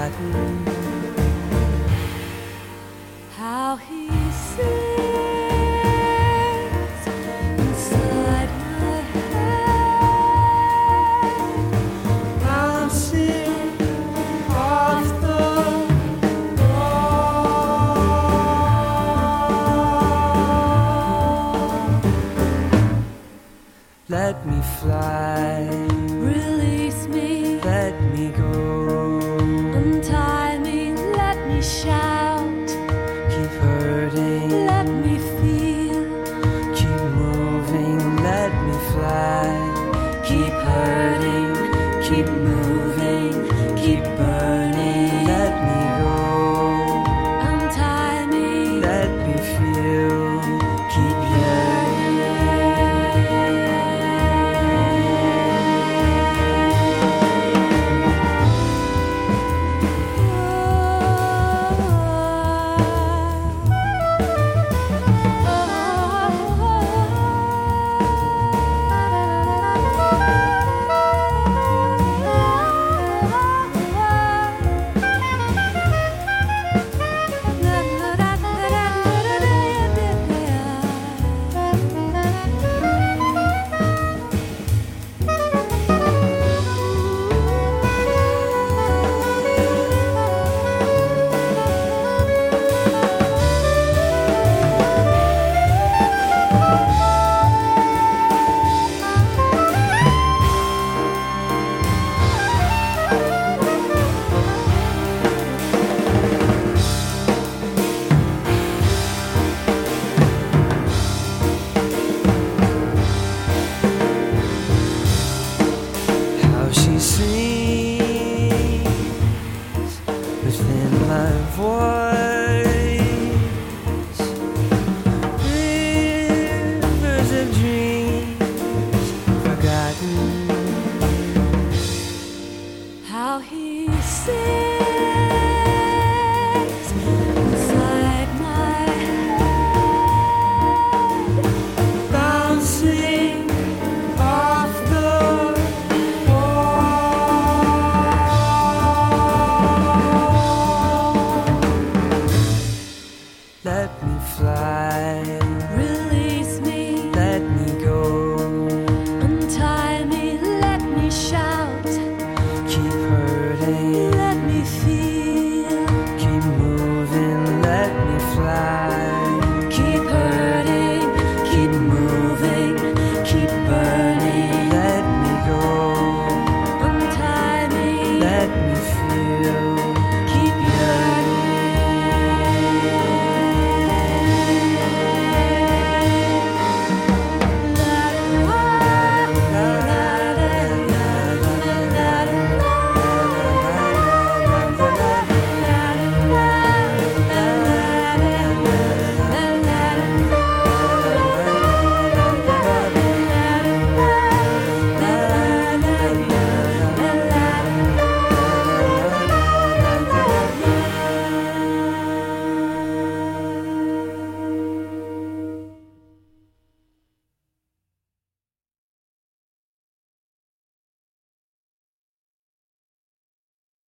forgotten how he sings inside my head, bouncing off the wall. Let me fly, release me, let me go, untie me, let me shout, keep hurting, let me feel, keep moving, let me fly, keep hurting, keep moving, keep burning, let me go, untie me, let me feel, keep yearning. How she sings within my voice.